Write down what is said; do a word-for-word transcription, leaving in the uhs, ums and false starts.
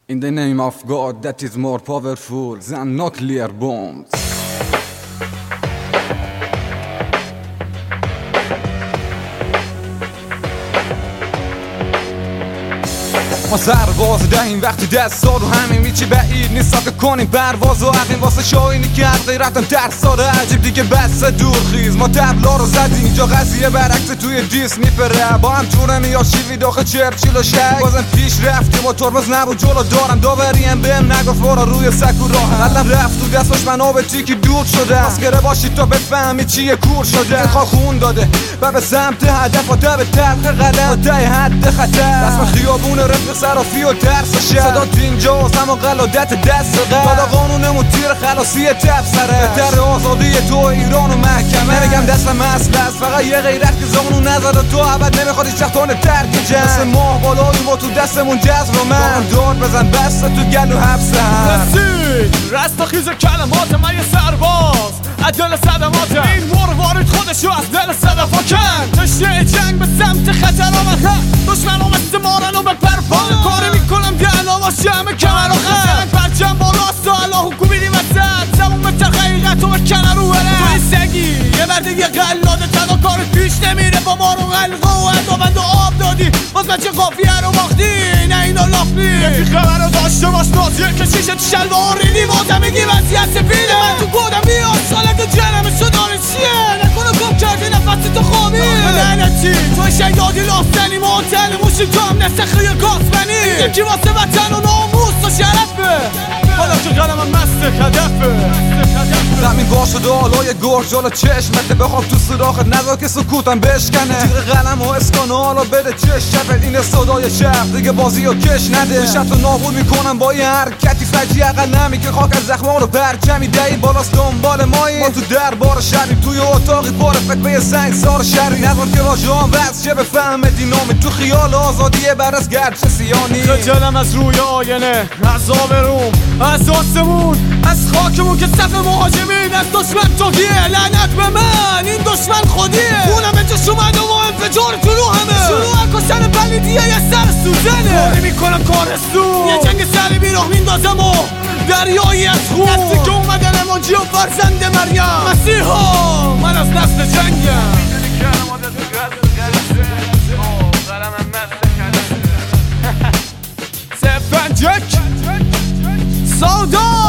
In the name of God that is more powerful than nuclear bombs. ما سرباز دهیم وقتی دستا رو همین میچی بعید نیست که کنیم پرواز و عقیم واسه شاینی که هر غیرتم ترساره عجیب دیگه بس دور خیز ما تبلا رو زدیم اینجا قضیه برعکس توی دیسنی پره با هم جورمی یا شیوی داخل چرچیل و شک بازم پیش رفتیم و ترمز نبود جلو دارم داوریم بهم نگفت برو روی سک و راه علم رفت تو دستاش من آب تیکی دور شده مسکره باشید تا بفهمی چیه کور شده خواه خون داده و به سمت هدف و به تلخ قلم و ده حد خطر رسم خیابون رفیق صرافی و درس شد صدا تو اینجاست اما قلادت دست قلب دادا قانونمون تیر خلاصی تفسره بهتر آزادی تو ایران و محکمه نگم دستم اصل است فقط یه غیرت که زانو نزد تو عبد نمیخواد هیچ وقتانه ترک جنگ مثل ماه بالاییم و تو دستمون جذر و من داد بزن بسته تو گل و حبس هم رسید رستاخیز کلمات من یه سرباز از دل صدمات این مور وارد خودشو از دل صدفا کن نشته جنگ به سمت خطر آمد دشمن هم استمارن و به پرپان کاری میکنم دیانا باشه همه کمر و خط پرچم با راست و الله حکومی دیم وسط زبون به تر حقیقت و بکنه رو هره توی سگی یه مرده یه قلاده تنها کارت پیش نمیره با ما رو غلقه و عدابند و آب دادی باز بچه قافیه رو باختی نه اینا لاختی یکی خبر رو داشته باش نازیه کشیشه تو شلوه آریدی بازم میگی وضعیت سفیده من تو گودم بیاد سالت جنم شداره چیه نکنه گم کردی نفس تو خوابی لعنتی توی شیدادی لاستنی معتل موشی تو هم نسخی گاسمنی یکی واسه وطن و ناموس و شرفه حالا که قلمم مست هدفه زمین باشه دالای گرگ جالا چشمته بخواب تو سراخت نذار که سکوتم بشکنه تیغ قلم و اسکانه حالا بده چش شفت این صدای شهر دیگه بازی و کش نده شب تو نابود میکنم با یه حرکتی فجی عقل نمی که خاک از زخما رو برچمی دهی بالاست دنبال مایی ما تو دربار شبیم توی اتاقی بار فکر به یه سنگ سار شری نذار که واژه‌ام وز چه بفهم دینامی تو خیال آزادیه بر از گرچه سیانی خجلم از روی آینه از آبروم از آسمون از خاکمون که صف مهاجمین از دشمن توهیه لعنت به من این دشمن خودیه خونم به جش اومده و انفجار تو روحمه شروع کشتن پلیدیه یه سر سوزنه کاری میکنم کارستون یه جنگ سری بیراه میندازم و دریایی از خون نسلی که اومدن امانجی و فرزند مریم مسیحا من از نسل جنگم میدونی کلمات تو غلطه قلمم مست کلمه سفنجک سودا